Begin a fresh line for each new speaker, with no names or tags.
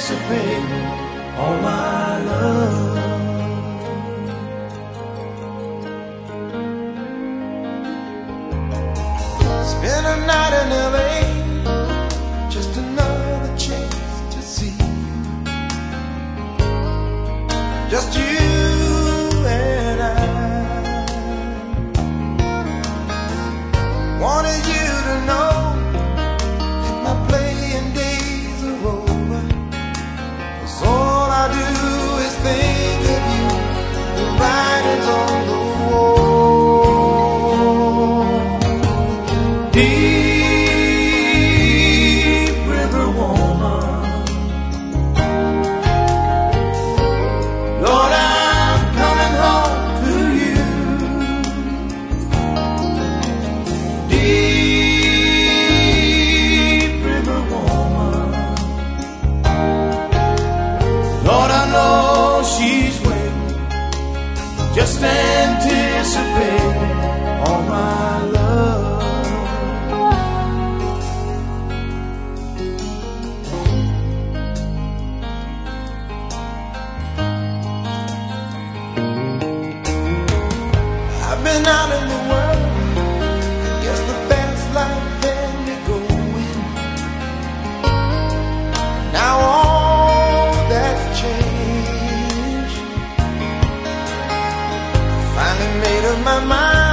anticipate all my love. Spend a night in LA, just another chance to see just you and I. Wanted you to know that my playing days are over, 'cause all I do is think of you, the writings on the wall. Deep River woman, Lord, I'm coming home to you. Deep River woman, Lord, I know she's waiting, just anticipating all my love. I've been out in the world, I guess the fast life had me going. Now all that's changed. Finally made up my mind.